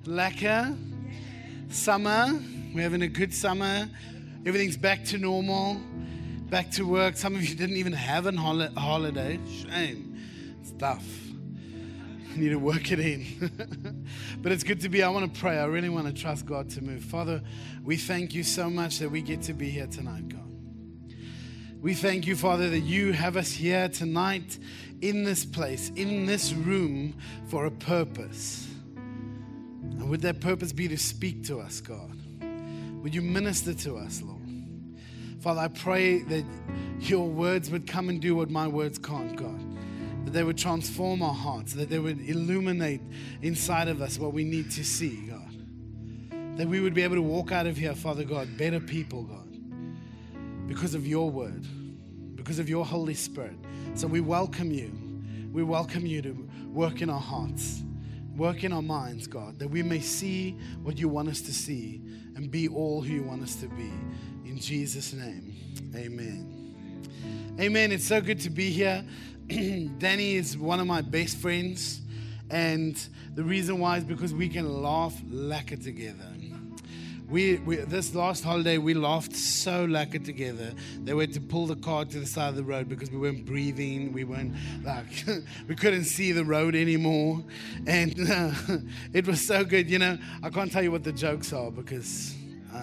Lekker. Summer. We're having a good summer. Everything's back to normal. Back to work. Some of you didn't even have a holiday. Shame. It's tough. You need to work it in. But it's good to be. I want to pray. I really want to trust God to move. Father, we thank you so much that we get to be here tonight, God. We thank you, Father, that you have us here tonight in this place, in this room for a purpose. And would that purpose be to speak to us, God? Would you minister to us, Lord? Father, I pray that your words would come and do what my words can't, God. That they would transform our hearts, that they would illuminate inside of us what we need to see, God. That we would be able to walk out of here, Father God, better people, God, because of your word, because of your Holy Spirit. So we welcome you. We welcome you to work in our hearts, work in our minds, God, that we may see what you want us to see and be all who you want us to be. In Jesus' name, amen. Amen. It's so good to be here. Danny is one of my best friends, and the reason why is because we can laugh lekker together. We this last holiday, we laughed so lekker together that we had to pull the car to the side of the road because we weren't breathing. We weren't like, we couldn't see the road anymore. And it was so good. You know, I can't tell you what the jokes are because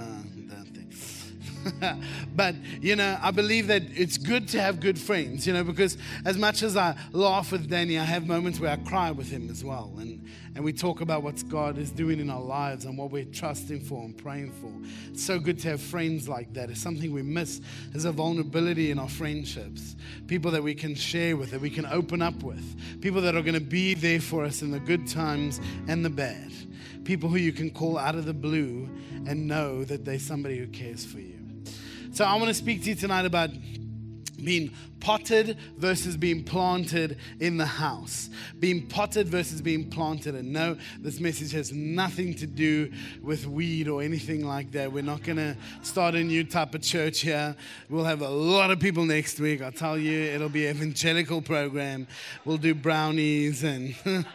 but, you know, I believe that it's good to have good friends, you know, because as much as I laugh with Danny, I have moments where I cry with him as well. And we talk about what God is doing in our lives and what we're trusting for and praying for. It's so good to have friends like that. It's something we miss as a vulnerability in our friendships. People that we can share with, that we can open up with. People that are going to be there for us in the good times and the bad. People who you can call out of the blue and know that there's somebody who cares for you. So I want to speak to you tonight about being potted versus being planted in the house. Being potted versus being planted. And no, this message has nothing to do with weed or anything like that. We're not going to start a new type of church here. We'll have a lot of people next week. I'll tell you, it'll be an evangelical program. We'll do brownies and...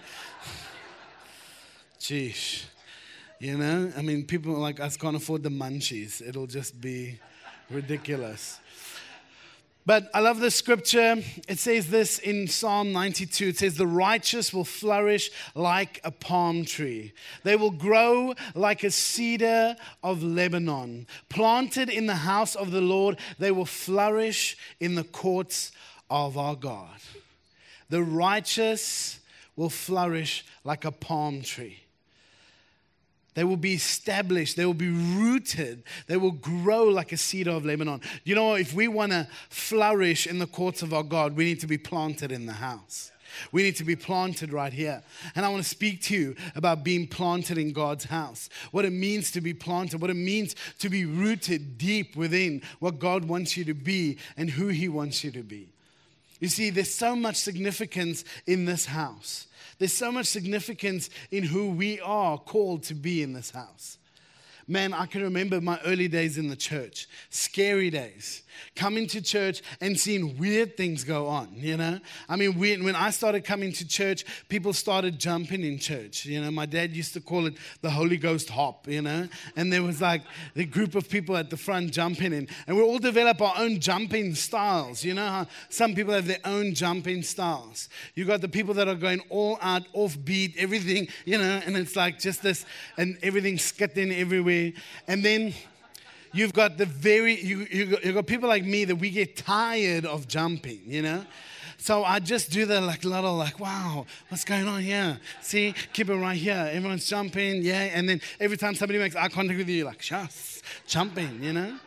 Sheesh. You know, I mean, people like us can't afford the munchies. It'll just be... ridiculous. But I love the scripture. It says this in Psalm 92. It says, the righteous will flourish like a palm tree. They will grow like a cedar of Lebanon. Planted in the house of the Lord, they will flourish in the courts of our God. The righteous will flourish like a palm tree. They will be established. They will be rooted. They will grow like a cedar of Lebanon. You know, if we want to flourish in the courts of our God, we need to be planted in the house. We need to be planted right here. And I want to speak to you about being planted in God's house. What it means to be planted. What it means to be rooted deep within what God wants you to be and who He wants you to be. You see, there's so much significance in this house. There's so much significance in who we are called to be in this house. Man, I can remember my early days in the church, scary days, coming to church and seeing weird things go on, you know. I mean, when I started coming to church, people started jumping in church, you know. My dad used to call it the Holy Ghost hop, you know. And there was like the group of people at the front jumping in. And we all develop our own jumping styles, you know how some people have their own jumping styles. You got the people that are going all out, off beat, everything, you know, and it's like just this, and everything skidding everywhere. And then you've got you got people like me that we get tired of jumping, you know. So I just do the little wow, what's going on here? See, keep it right here. Everyone's jumping, yeah. And then every time somebody makes eye contact with you, you're like, just jumping, you know.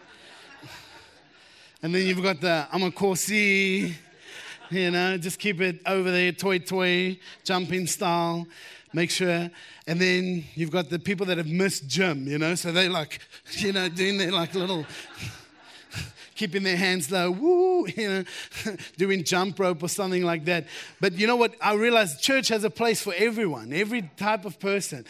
And then you've got the I'm a Corsi, you know, just keep it over there, toy, jumping style. Make sure. And then you've got the people that have missed gym, you know, so they doing their little, keeping their hands low, woo, you know, doing jump rope or something like that. But you know what? I realized church has a place for everyone, every type of person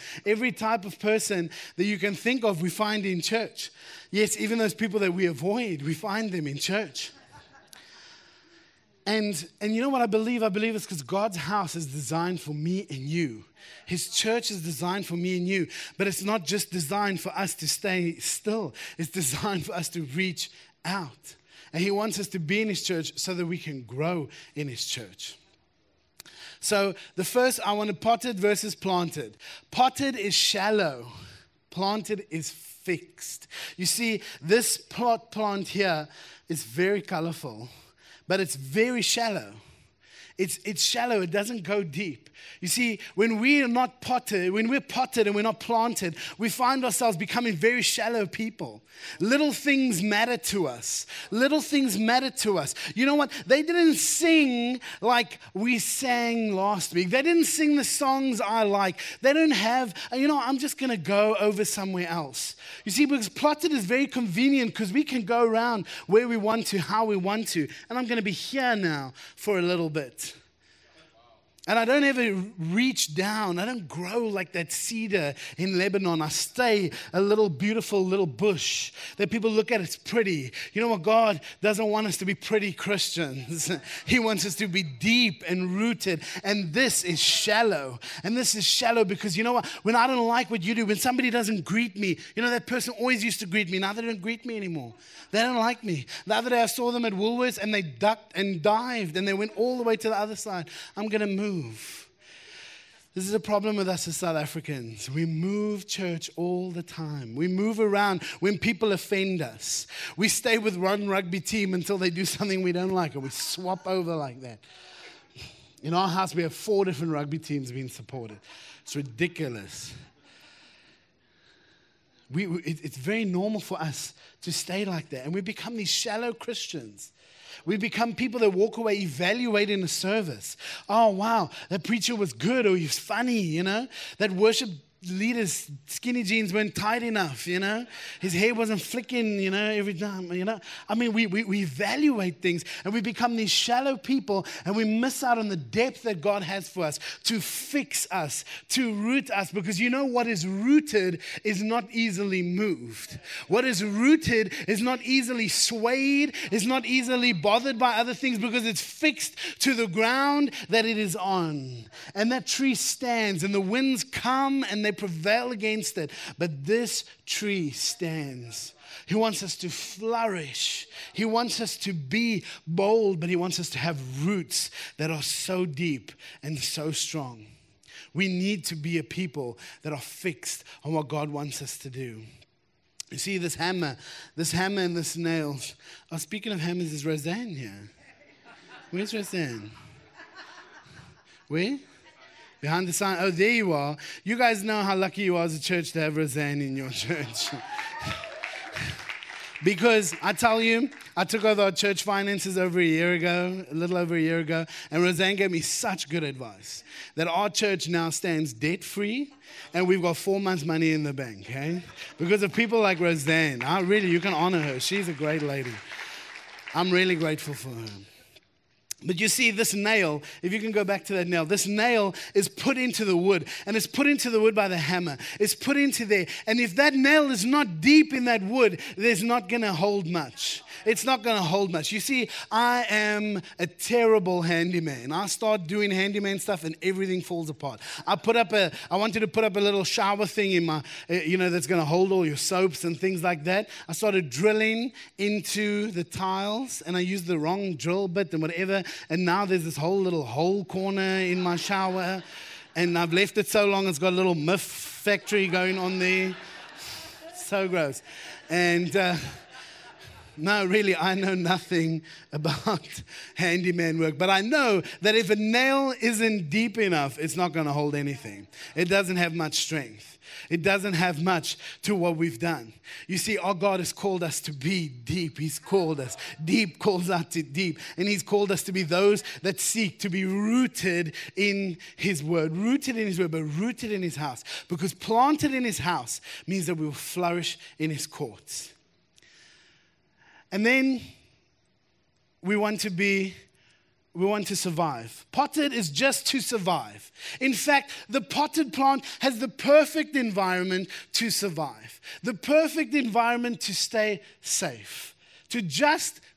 that you can think of, we find in church. Yes, even those people that we avoid, we find them in church. And you know what I believe? I believe it's because God's house is designed for me and you. His church is designed for me and you. But it's not just designed for us to stay still. It's designed for us to reach out. And He wants us to be in His church so that we can grow in His church. So the first, I want to potted versus planted. Potted is shallow. Planted is fixed. You see, this plant here is very colorful, but it's very shallow. It's shallow. It doesn't go deep. You see, when we're potted and we're not planted, we find ourselves becoming very shallow people. Little things matter to us. Little things matter to us. You know what? They didn't sing like we sang last week. They didn't sing the songs I like. They don't have, I'm just going to go over somewhere else. You see, because plotted is very convenient because we can go around where we want to, how we want to. And I'm going to be here now for a little bit. And I don't ever reach down. I don't grow like that cedar in Lebanon. I stay a little beautiful little bush that people look at. It's pretty. You know what? God doesn't want us to be pretty Christians. He wants us to be deep and rooted. And this is shallow. And this is shallow because you know what? When I don't like what you do, when somebody doesn't greet me, that person always used to greet me. Now they don't greet me anymore. They don't like me. The other day I saw them at Woolworths and they ducked and dived and they went all the way to the other side. I'm going to move. This is a problem with us as South Africans. We move church all the time. We move around when people offend us. We stay with one rugby team until they do something we don't like, and we swap over like that. In our house, we have 4 different rugby teams being supported. It's ridiculous. It's very normal for us to stay like that, and we become these shallow Christians. We become people that walk away evaluating a service. Oh, wow, that preacher was good, or he was funny, That worship leader's skinny jeans weren't tight enough, His hair wasn't flicking, every time, I mean, we evaluate things, and we become these shallow people, and we miss out on the depth that God has for us to fix us, to root us, because what is rooted is not easily moved. What is rooted is not easily swayed, is not easily bothered by other things, because it's fixed to the ground that it is on. And that tree stands, and the winds come, and they prevail against it. But this tree stands. He wants us to flourish. He wants us to be bold, but He wants us to have roots that are so deep and so strong. We need to be a people that are fixed on what God wants us to do. You see, this hammer and this nails. Oh, speaking of hammers, is Roseanne here? Where's Roseanne? Where? Behind the sign. Oh, there you are. You guys know how lucky you are as a church to have Roseanne in your church. Because I tell you, I took over our church finances a little over a year ago, and Roseanne gave me such good advice that our church now stands debt-free, and we've got 4 months' money in the bank, okay? Because of people like Roseanne. You can honor her. She's a great lady. I'm really grateful for her. But you see, this nail, if you can go back to that nail, this nail is put into the wood, and it's put into the wood by the hammer. It's put into there. And if that nail is not deep in that wood, there's not going to hold much. It's not going to hold much. You see, I am a terrible handyman. I start doing handyman stuff and everything falls apart. I wanted to put up a little shower thing in my, that's going to hold all your soaps and things like that. I started drilling into the tiles, and I used the wrong drill bit and whatever. And now there's this whole little hole corner in my shower, and I've left it so long it's got a little myth factory going on there. So gross. And no, really, I know nothing about handyman work, but I know that if a nail isn't deep enough, it's not going to hold anything. It doesn't have much strength. It doesn't have much to what we've done. You see, our God has called us to be deep. He's called us. Deep calls out to deep. And He's called us to be those that seek to be rooted in His word. Rooted in His word, but rooted in His house. Because planted in His house means that we will flourish in His courts. And then we want to survive. Potted is just to survive. In fact, the potted plant has the perfect environment to survive. The perfect environment to stay safe. To just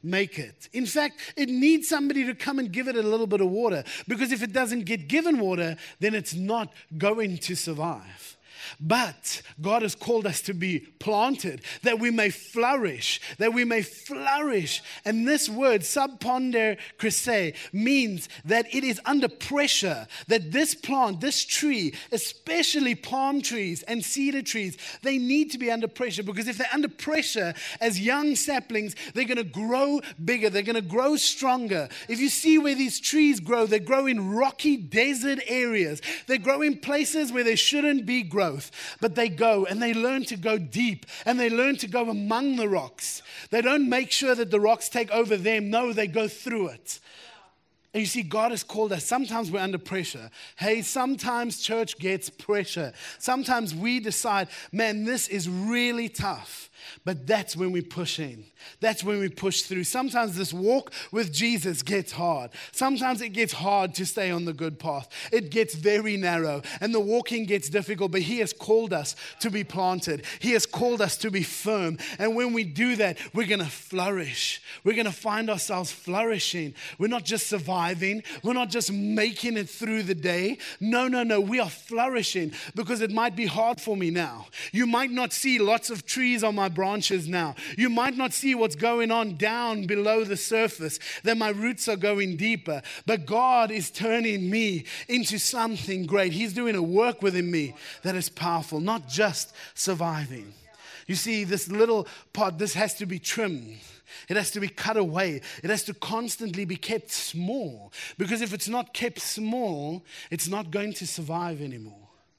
make it. In fact, it needs somebody to come and give it a little bit of water, because if it doesn't get given water, then it's not going to survive. But God has called us to be planted, that we may flourish, that we may flourish. And this word, subponder cresce, means that it is under pressure, that this plant, this tree, especially palm trees and cedar trees, they need to be under pressure, because if they're under pressure as young saplings, they're going to grow bigger, they're going to grow stronger. If you see where these trees grow, they grow in rocky desert areas. They grow in places where there shouldn't be growth. But they go and they learn to go deep, and they learn to go among the rocks. They don't make sure that the rocks take over them. No, they go through it. And you see, God has called us. Sometimes we're under pressure. Hey, sometimes church gets pressure. Sometimes we decide, man, this is really tough. But that's when we push in. That's when we push through. Sometimes this walk with Jesus gets hard. Sometimes it gets hard to stay on the good path. It gets very narrow and the walking gets difficult, but He has called us to be planted. He has called us to be firm. And when we do that, we're going to flourish. We're going to find ourselves flourishing. We're not just surviving. We're not just making it through the day. No. We are flourishing, because it might be hard for me now. You might not see lots of trees on my branches now. You might not see what's going on down below the surface, that my roots are going deeper. But God is turning me into something great. He's doing a work within me that is powerful, not just surviving. You see, this little pot, this has to be trimmed. It has to be cut away. It has to constantly be kept small, because if it's not kept small, it's not going to survive anymore.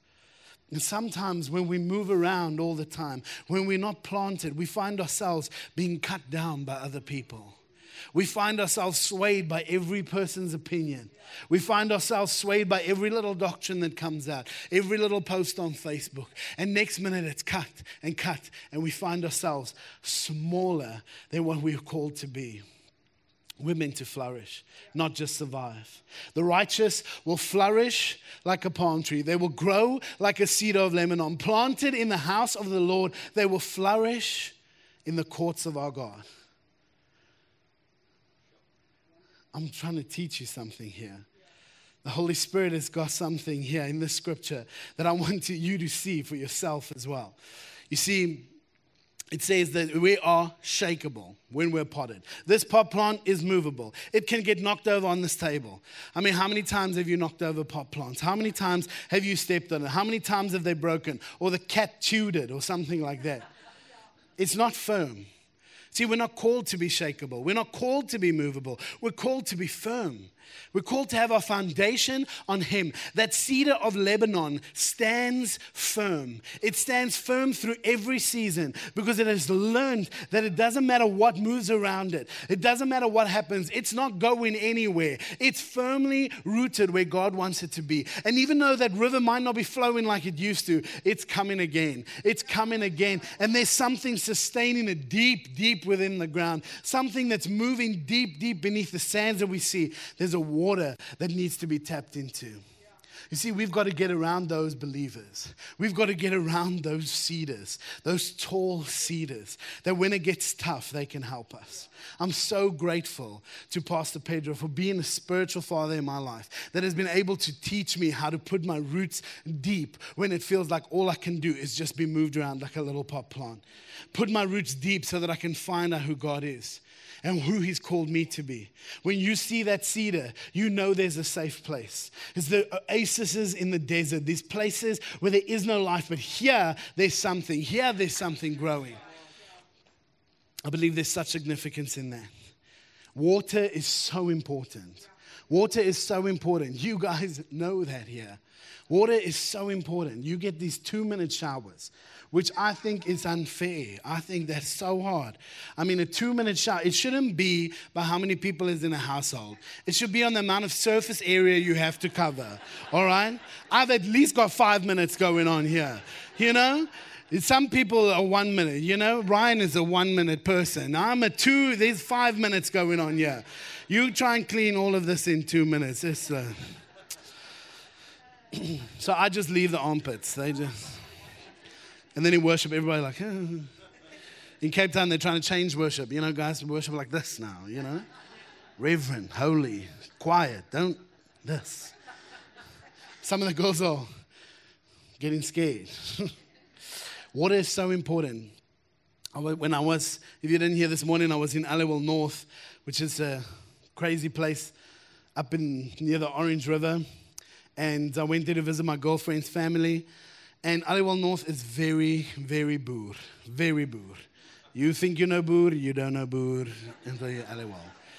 And sometimes when we move around all the time, when we're not planted, we find ourselves being cut down by other people. We find ourselves swayed by every person's opinion. We find ourselves swayed by every little doctrine that comes out, every little post on Facebook. And next minute it's cut, and we find ourselves smaller than what we're called to be. We're meant to flourish, not just survive. The righteous will flourish like a palm tree. They will grow like a cedar of Lebanon. Planted in the house of the Lord, they will flourish in the courts of our God. I'm trying to teach you something here. The Holy Spirit has got something here in this scripture that I want you to see for yourself as well. You see, it says that we are shakeable when we're potted. This pot plant is movable. It can get knocked over on this table. I mean, how many times have you knocked over pot plants? How many times have you stepped on it? How many times have they broken? Or the cat chewed it or something like that? It's not firm. See, we're not called to be shakeable. We're not called to be movable. We're called to be firm. We're called to have our foundation on Him. That cedar of Lebanon stands firm. It stands firm through every season, because it has learned that it doesn't matter what moves around it. It doesn't matter what happens. It's not going anywhere. It's firmly rooted where God wants it to be. And even though that river might not be flowing like it used to, it's coming again. It's coming again. And there's something sustaining it deep within the ground. Something that's moving deep beneath the sands that we see. There's a water that needs to be tapped into. You see, we've got to get around those believers. We've got to get around those cedars, those tall cedars, that when it gets tough, they can help us. I'm so grateful to Pastor Pedro for being a spiritual father in my life that has been able to teach me how to put my roots deep when it feels like all I can do is just be moved around like a little pot plant. Put my roots deep so that I can find out who God is and who He's called me to be. When you see that cedar, you know there's a safe place. It's the oases in the desert, these places where there is no life, but here there's something. Here there's something growing. I believe there's such significance in that. Water is so important. Water is so important. You guys know that here. Water is so important. You get these 2-minute showers, which I think is unfair. I think that's so hard. I mean, a 2-minute shower, it shouldn't be by how many people is in a household. It should be on the amount of surface area you have to cover, all right? I've at least got 5 minutes going on here, you know? Some people are 1 minute, you know? Ryan is a 1-minute person. I'm a 2, there's 5 minutes going on here. You try and clean all of this in 2 minutes. It's, so I just leave the armpits. And then in worship, everybody like, in In Cape Town, they're trying to change worship. You know, guys worship like this now, you know. Reverent, holy, quiet, don't this. Some of the girls are getting scared. Water is so important. If you didn't hear this morning, I was in Aliwal North, which is a crazy place up near the Orange River. And I went there to visit my girlfriend's family. And Aliwal North is very, very boer. Very boer. You think you know boer, you don't know boer until you're Aliwal.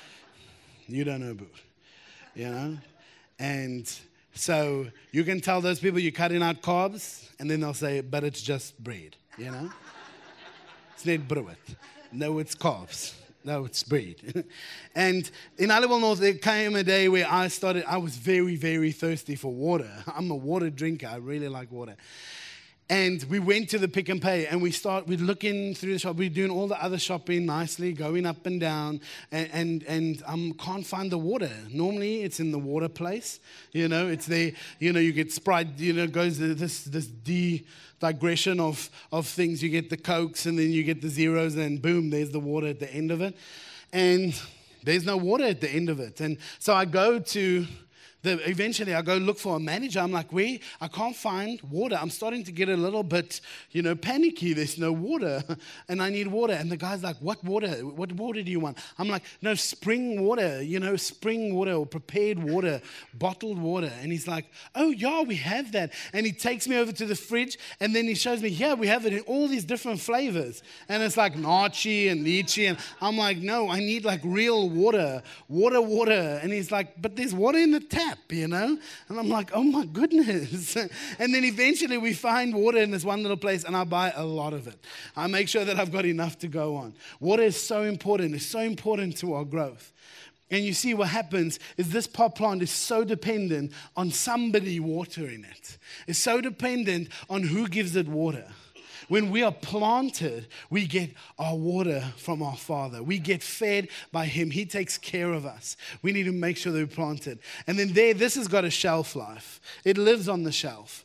You don't know boer. You know? And so you can tell those people you're cutting out carbs, and then they'll say, but it's just bread, you know? It's not brood. No, it's carbs. No, it's bread. And in Aliwal North, there came a day where I was very, very thirsty for water. I'm a water drinker. I really like water. And we went to the Pick and Pay, and we're looking through the shop. We're doing all the other shopping nicely, going up and down, and can't find the water. Normally, it's in the water place. You know, it's there. You know, you get Sprite. You know, goes this digression of things. You get the Cokes, and then you get the Zeros, and boom, there's the water at the end of it. And there's no water at the end of it. And so I go to... Eventually, I go look for a manager. I'm like, I can't find water. I'm starting to get a little bit, panicky. There's no water, and I need water. And the guy's like, what water? What water do you want? I'm like, no, spring water, spring water or prepared water, bottled water. And he's like, oh, yeah, we have that. And he takes me over to the fridge, and then he shows me, yeah, we have it in all these different flavors. And it's like nachi and lychee. And I'm like, no, I need like real water. And he's like, but there's water in the tap. And I'm like, oh my goodness. And then eventually we find water in this one little place, and I buy a lot of it. I make sure that I've got enough to go on. Water is so important. It's so important to our growth. And you see what happens is this pot plant is so dependent on somebody watering it. It's so dependent on who gives it water. When we are planted, we get our water from our Father. We get fed by Him. He takes care of us. We need to make sure that we're planted. And then this has got a shelf life. It lives on the shelf.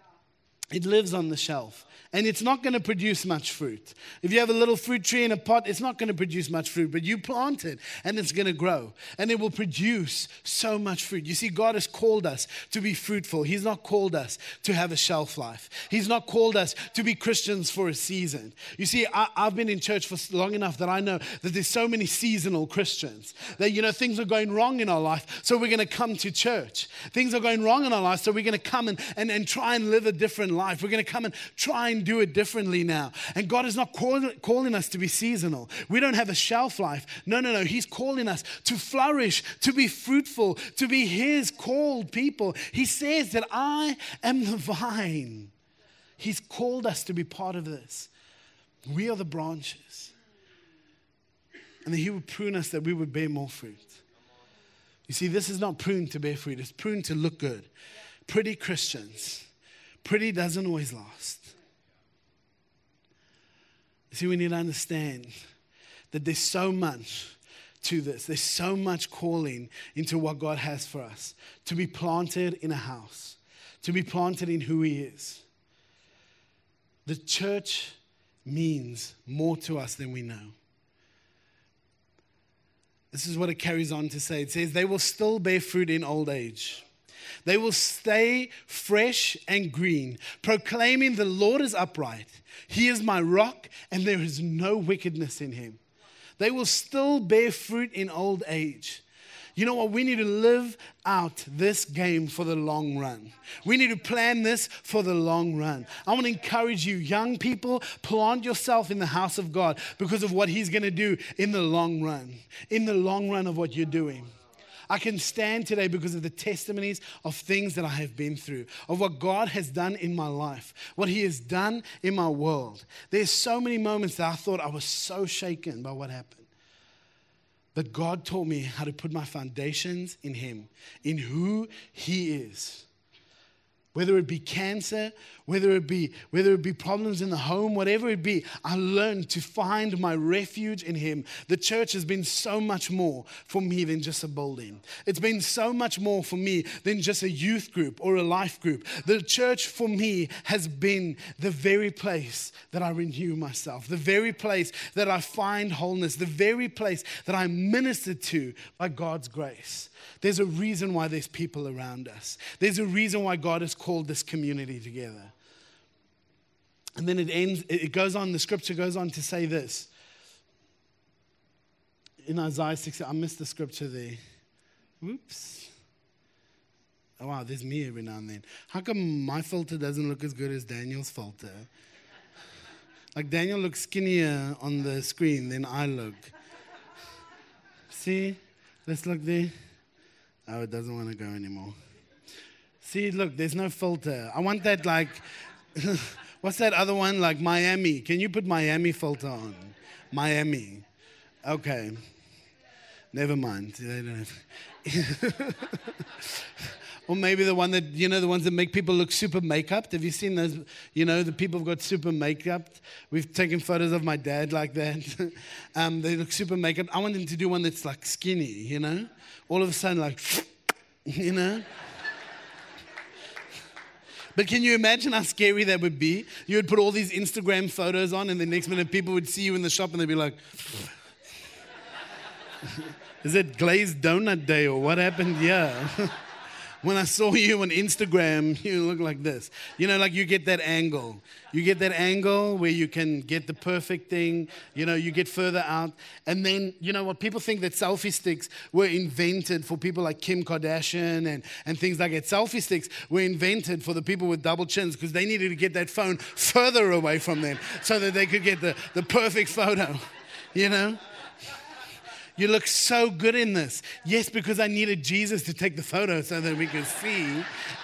It lives on the shelf. And it's not going to produce much fruit. If you have a little fruit tree in a pot, it's not going to produce much fruit. But you plant it, and it's going to grow. And it will produce so much fruit. You see, God has called us to be fruitful. He's not called us to have a shelf life. He's not called us to be Christians for a season. You see, I've been in church for long enough that I know that there's so many seasonal Christians. That, things are going wrong in our life, so we're going to come to church. Things are going wrong in our life, so we're going to come and try and live a different life. We're going to come and try and do it differently now. And God is not calling us to be seasonal. We don't have a shelf life. No. He's calling us to flourish, to be fruitful, to be His called people. He says that I am the vine. He's called us to be part of this. We are the branches. And that He would prune us that we would bear more fruit. You see, this is not pruned to bear fruit. It's pruned to look good. Pretty Christians. Pretty doesn't always last. See, we need to understand that there's so much to this. There's so much calling into what God has for us. To be planted in a house. To be planted in who He is. The church means more to us than we know. This is what it carries on to say. It says, they will still bear fruit in old age. They will stay fresh and green, proclaiming the Lord is upright. He is my rock, and there is no wickedness in Him. They will still bear fruit in old age. You know what? We need to live out this game for the long run. We need to plan this for the long run. I want to encourage you, young people, plant yourself in the house of God because of what He's going to do in the long run. In the long run of what you're doing. I can stand today because of the testimonies of things that I have been through, of what God has done in my life, what He has done in my world. There's so many moments that I thought I was so shaken by what happened. But God taught me how to put my foundations in Him, in who He is. Whether it be cancer, whether it be problems in the home, whatever it be, I learned to find my refuge in Him. The church has been so much more for me than just a building. It's been so much more for me than just a youth group or a life group. The church for me has been the very place that I renew myself, the very place that I find wholeness, the very place that I'm ministered to by God's grace. There's a reason why there's people around us. There's a reason why God has called this community together. And then it goes on, the scripture goes on to say this. In Isaiah 6, I missed the scripture there. Whoops. Oh, wow, there's me every now and then. How come my filter doesn't look as good as Daniel's filter? Like Daniel looks skinnier on the screen than I look. See? Let's look there. Oh, it doesn't want to go anymore. See, look, there's no filter. I want that like, what's that other one? Like Miami. Can you put Miami filter on? Miami. Okay. Never mind. They don't. Or maybe the one that, the ones that make people look super makeup. Have you seen those? The people have got super makeup. We've taken photos of my dad like that. They look super makeup. I want them to do one that's like skinny, All of a sudden, like, But can you imagine how scary that would be? You would put all these Instagram photos on, and the next minute people would see you in the shop, and they'd be like, is it glazed donut day, or what happened? Yeah. When I saw you on Instagram, you look like this. Like you get that angle. You get that angle where you can get the perfect thing. You get further out. And then, what people think that selfie sticks were invented for people like Kim Kardashian and things like that. Selfie sticks were invented for the people with double chins because they needed to get that phone further away from them so that they could get the perfect photo, You look so good in this. Yes, because I needed Jesus to take the photo so that we could see.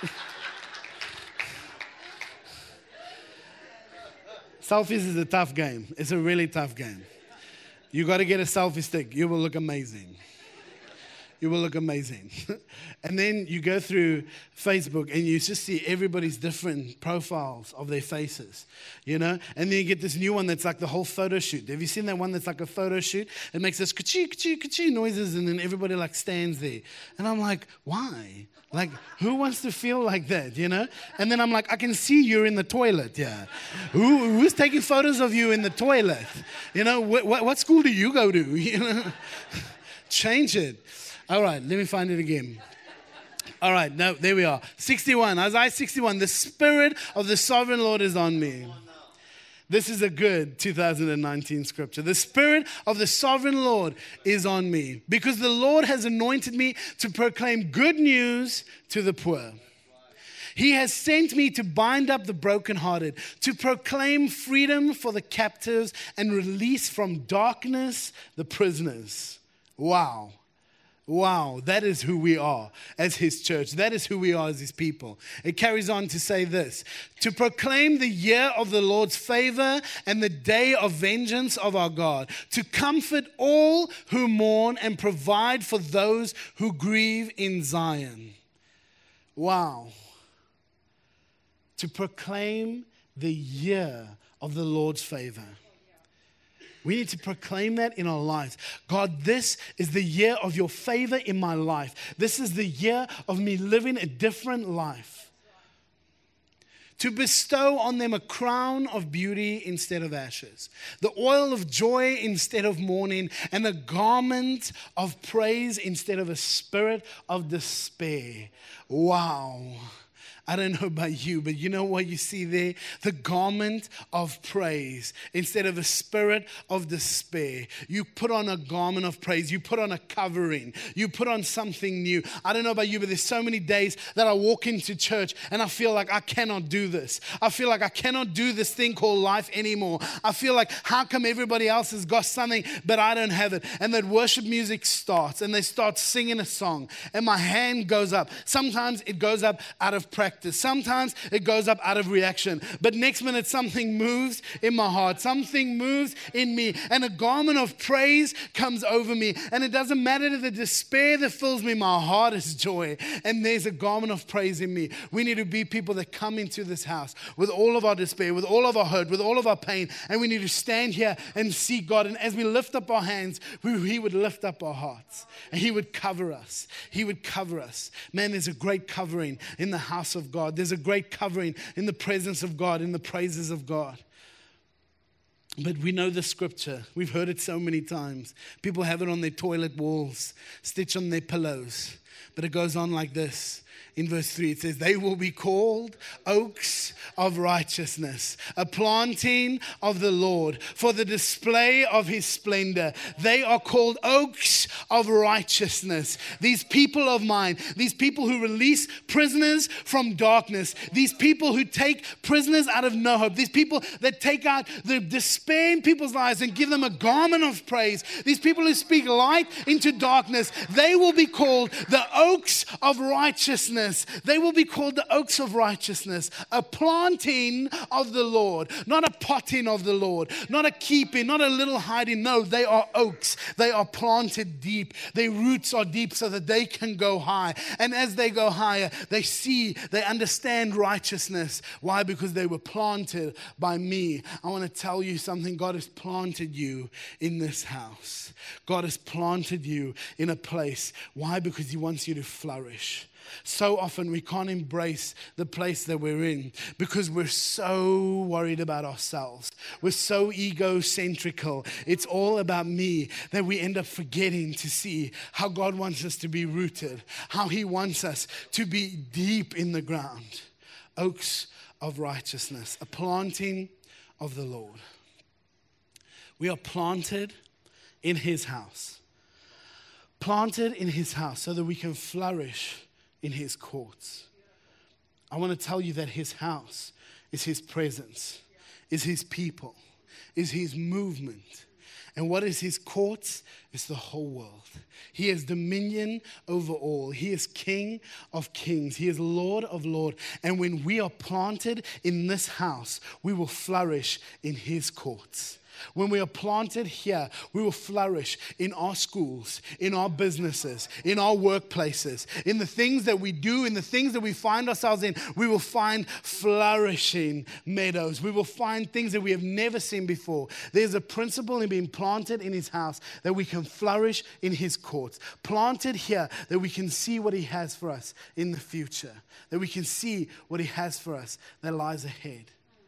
Selfies is a tough game. It's a really tough game. You got to get a selfie stick. You will look amazing. You will look amazing. And then you go through Facebook and you just see everybody's different profiles of their faces, And then you get this new one that's like the whole photo shoot. Have you seen that one that's like a photo shoot? It makes this ka-chee, ka-chee, ka-chee noises, and then everybody like stands there. And I'm like, why? Like, who wants to feel like that, And then I'm like, I can see you're in the toilet, yeah. Who's taking photos of you in the toilet? What school do you go to, Change it. All right, let me find it again. All right, no, there we are. 61, Isaiah 61. The Spirit of the Sovereign Lord is on me. This is a good 2019 scripture. The Spirit of the Sovereign Lord is on me because the Lord has anointed me to proclaim good news to the poor. He has sent me to bind up the brokenhearted, to proclaim freedom for the captives and release from darkness the prisoners. Wow. Wow, that is who we are as His church. That is who we are as His people. It carries on to say this: to proclaim the year of the Lord's favor and the day of vengeance of our God, to comfort all who mourn and provide for those who grieve in Zion. Wow. To proclaim the year of the Lord's favor. We need to proclaim that in our lives. God, this is the year of your favor in my life. This is the year of me living a different life. To bestow on them a crown of beauty instead of ashes, the oil of joy instead of mourning, and a garment of praise instead of a spirit of despair. Wow. I don't know about you, but you know what you see there? The garment of praise instead of a spirit of despair. You put on a garment of praise. You put on a covering. You put on something new. I don't know about you, but there's so many days that I walk into church and I feel like I cannot do this. I feel like I cannot do this thing called life anymore. I feel like, how come everybody else has got something, but I don't have it? And that worship music starts and they start singing a song and my hand goes up. Sometimes it goes up out of practice. practice. Sometimes it goes up out of reaction. But next minute, something moves in my heart. Something moves in me. And a garment of praise comes over me. And it doesn't matter the despair that fills me. My heart is joy. And there's a garment of praise in me. We need to be people that come into this house with all of our despair, with all of our hurt, with all of our pain. And we need to stand here and see God. And as we lift up our hands, He would lift up our hearts. And He would cover us. He would cover us. Man, there's a great covering in the house of God. There's a great covering in the presence of God, in the praises of God. But we know the scripture. We've heard it so many times. People have it on their toilet walls, stitched on their pillows. But it goes on like this. In verse 3, it says, they will be called oaks of righteousness, a planting of the Lord for the display of His splendor. They are called oaks of righteousness. These people of mine, these people who release prisoners from darkness, these people who take prisoners out of no hope, these people that take out the despair in people's lives and give them a garment of praise, these people who speak light into darkness, they will be called the oaks of righteousness. They will be called the oaks of righteousness, a planting of the Lord, not a potting of the Lord, not a keeping, not a little hiding. No, they are oaks. They are planted deep. Their roots are deep so that they can go high. And as they go higher, they understand righteousness. Why? Because they were planted by me. I want to tell you something. God has planted you in this house. God has planted you in a place. Why? Because He wants you to flourish. So often we can't embrace the place that we're in because we're so worried about ourselves. We're so egocentrical. It's all about me that we end up forgetting to see how God wants us to be rooted, how He wants us to be deep in the ground. Oaks of righteousness, a planting of the Lord. We are planted in His house. Planted in His house so that we can flourish in His courts. I want to tell you that His house is His presence, is His people, is His movement. And what is His courts? It's the whole world. He has dominion over all. He is King of kings. He is Lord of lords. And when we are planted in this house, we will flourish in His courts. When we are planted here, we will flourish in our schools, in our businesses, in our workplaces, in the things that we do, in the things that we find ourselves in. We will find flourishing meadows. We will find things that we have never seen before. There's a principle in being planted in His house that we can flourish in His courts. Planted here that we can see what He has for us in the future, that we can see what He has for us that lies ahead.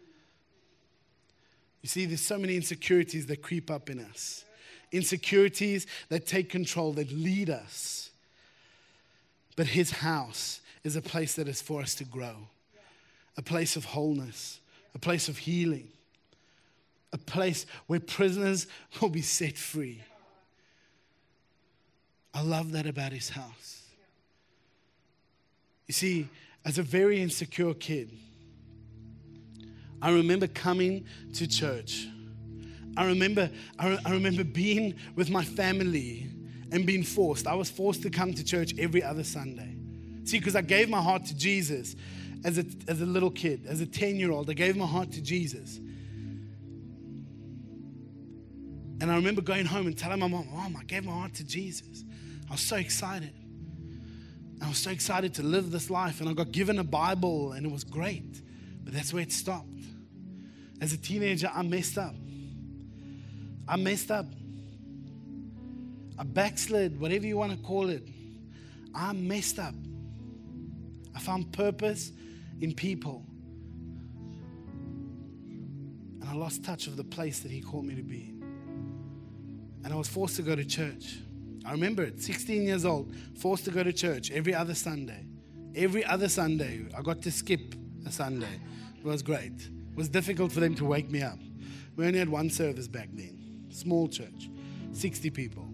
You see, there's so many insecurities that creep up in us. Insecurities that take control, that lead us. But His house is a place that is for us to grow. A place of wholeness. A place of healing. A place where prisoners will be set free. I love that about His house. You see, as a very insecure kid, I remember coming to church. I remember being with my family and being forced. I was forced to come to church every other Sunday. See, because I gave my heart to Jesus as a little kid, as a 10-year-old. I gave my heart to Jesus. And I remember going home and telling my mom, Mom, I gave my heart to Jesus. I was so excited. I was so excited to live this life. And I got given a Bible and it was great. But that's where it stopped. As a teenager, I messed up. I backslid, whatever you want to call it. I messed up. I found purpose in people. And I lost touch of the place that He called me to be. And I was forced to go to church. I remember it, 16 years old, forced to go to church every other Sunday. Every other Sunday, I got to skip a Sunday. It was great. It was difficult for them to wake me up. We only had one service back then. Small church, 60 people.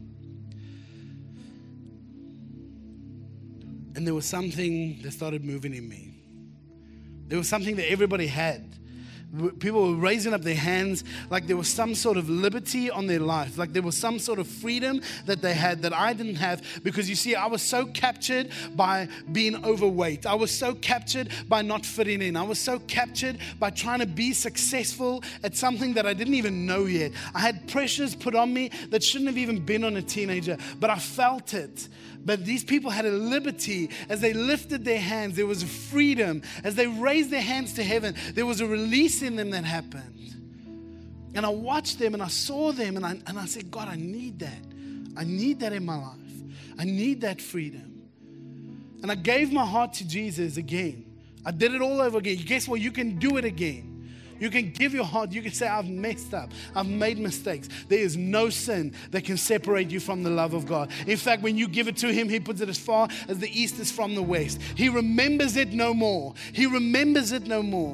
And there was something that started moving in me. There was something that everybody had, People were raising up their hands like there was some sort of liberty on their life, like there was some sort of freedom that they had that I didn't have. Because you see, I was so captured by being overweight. I was so captured by not fitting in. I was so captured by trying to be successful at something that I didn't even know yet. I had pressures put on me that shouldn't have even been on a teenager, but I felt it. But these people had a liberty as they lifted their hands. There was a freedom. As they raised their hands to heaven, there was a release in them that happened. And I watched them and I saw them and I said, God, I need that. I need that in my life. I need that freedom. And I gave my heart to Jesus again. I did it all over again. Guess what? You can do it again. You can give your heart. You can say, I've messed up. I've made mistakes. There is no sin that can separate you from the love of God. In fact, when you give it to Him, He puts it as far as the east is from the west. He remembers it no more. He remembers it no more.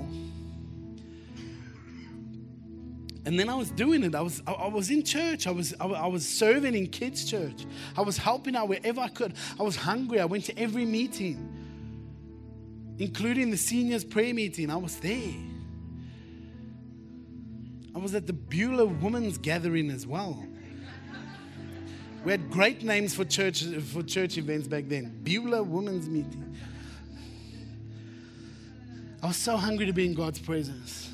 And then I was doing it. I was in church. I was serving in kids' church. I was helping out wherever I could. I was hungry. I went to every meeting, including the seniors' prayer meeting. I was there. I was at the Beulah Women's Gathering as well. We had great names for church events back then. Beulah Women's Meeting. I was so hungry to be in God's presence.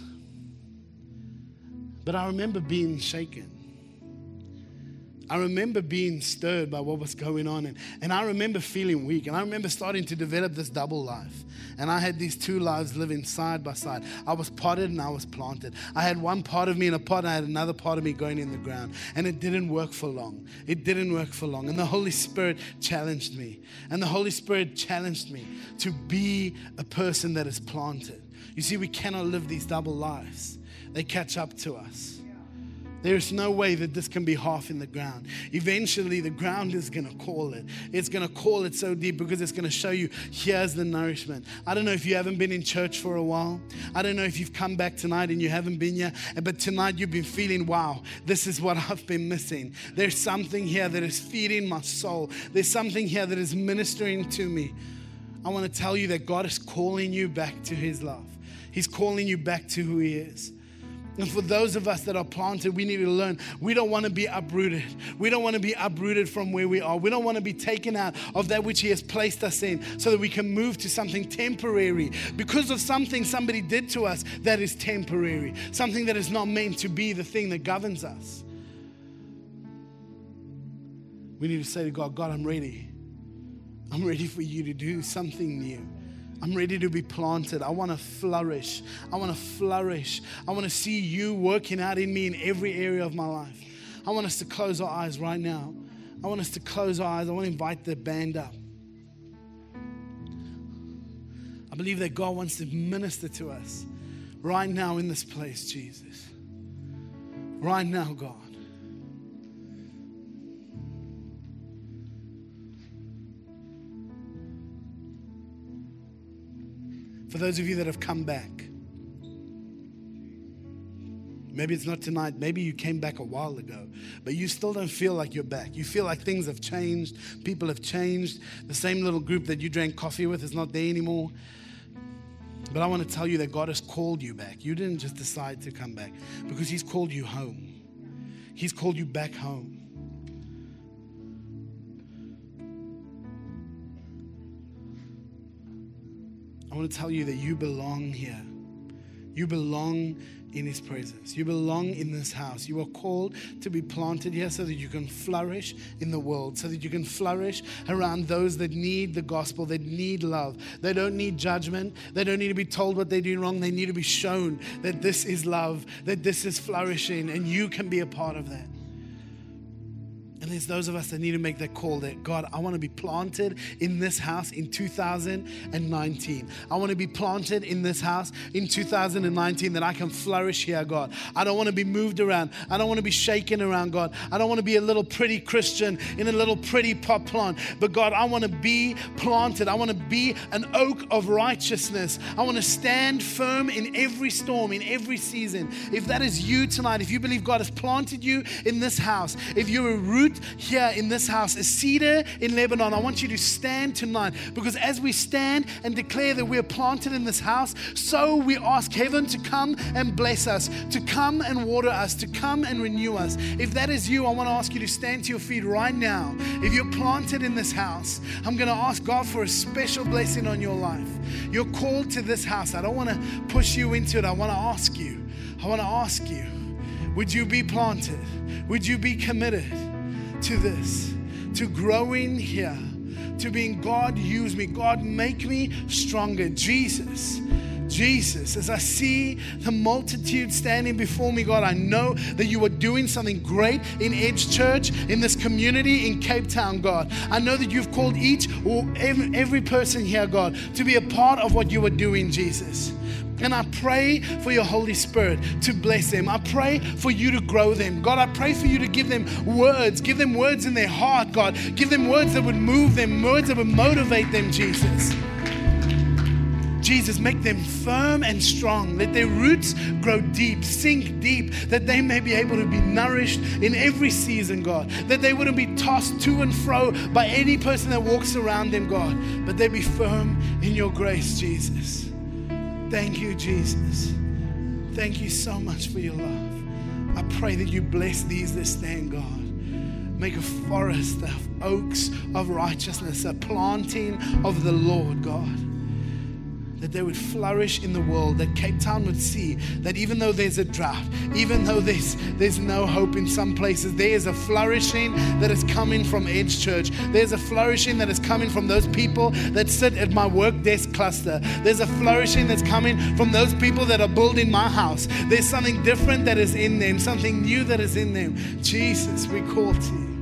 But I remember being shaken. I remember being stirred by what was going on. And I remember feeling weak. And I remember starting to develop this double life. And I had these two lives living side by side. I was potted and I was planted. I had one part of me in a pot and I had another part of me going in the ground. And it didn't work for long. It didn't work for long. And the Holy Spirit challenged me. And the Holy Spirit challenged me to be a person that is planted. You see, we cannot live these double lives. They catch up to us. There's no way that this can be half in the ground. Eventually, the ground is going to call it. It's going to call it so deep because it's going to show you, here's the nourishment. I don't know if you haven't been in church for a while. I don't know if you've come back tonight and you haven't been here. But tonight you've been feeling, wow, this is what I've been missing. There's something here that is feeding my soul. There's something here that is ministering to me. I want to tell you that God is calling you back to His love. He's calling you back to who He is. And for those of us that are planted, we need to learn. We don't want to be uprooted. We don't want to be uprooted from where we are. We don't want to be taken out of that which He has placed us in so that we can move to something temporary because of something somebody did to us that is temporary, something that is not meant to be the thing that governs us. We need to say to God, God, I'm ready. I'm ready for you to do something new. I'm ready to be planted. I want to flourish. I want to flourish. I want to see you working out in me in every area of my life. I want us to close our eyes right now. I want us to close our eyes. I want to invite the band up. I believe that God wants to minister to us right now in this place, Jesus. Right now, God. For those of you that have come back, maybe it's not tonight, maybe you came back a while ago, but you still don't feel like you're back. You feel like things have changed, people have changed. The same little group that you drank coffee with is not there anymore. But I want to tell you that God has called you back. You didn't just decide to come back because He's called you home. He's called you back home. I want to tell you that you belong here. You belong in His presence. You belong in this house. You are called to be planted here so that you can flourish in the world, so that you can flourish around those that need the gospel, that need love. They don't need judgment. They don't need to be told what they're doing wrong. They need to be shown that this is love, that this is flourishing, and you can be a part of that. And there's those of us that need to make that call that, God, I want to be planted in this house in 2019. I want to be planted in this house in 2019 that I can flourish here, God. I don't want to be moved around. I don't want to be shaken around, God. I don't want to be a little pretty Christian in a little pretty pot plant. But God, I want to be planted. I want to be an oak of righteousness. I want to stand firm in every storm, in every season. If that is you tonight, if you believe God has planted you in this house, if you're a root root here in this house, a cedar in Lebanon. I want you to stand tonight, because as we stand and declare that we are planted in this house, so we ask heaven to come and bless us, to come and water us, to come and renew us. If that is you, I want to ask you to stand to your feet right now. If you're planted in this house, I'm going to ask God for a special blessing on your life. You're called to this house. I don't want to push you into it. I want to ask you, would you be planted? Would you be committed to this, to growing here, to being, God, use me, God, make me stronger. Jesus, as I see the multitude standing before me, God, I know that you are doing something great in Edge Church, in this community in Cape Town, God. I know that you've called each or every person here, God, to be a part of what you are doing, Jesus. And I pray for your Holy Spirit to bless them. I pray for you to grow them. God, I pray for you to give them words in their heart, God. Give them words that would move them, words that would motivate them, Jesus. Jesus, make them firm and strong. Let their roots grow deep, sink deep, that they may be able to be nourished in every season, God. That they wouldn't be tossed to and fro by any person that walks around them, God. But they be firm in your grace, Jesus. Thank you, Jesus. Thank you so much for your love. I pray that you bless these that stand, God. Make a forest of oaks of righteousness, a planting of the Lord, God. That they would flourish in the world, that Cape Town would see that even though there's a drought, even though there's no hope in some places, there is a flourishing that is coming from Edge Church. There's a flourishing that is coming from those people that sit at my work desk cluster. There's a flourishing that's coming from those people that are building my house. There's something different that is in them, something new that is in them. Jesus, we call to you.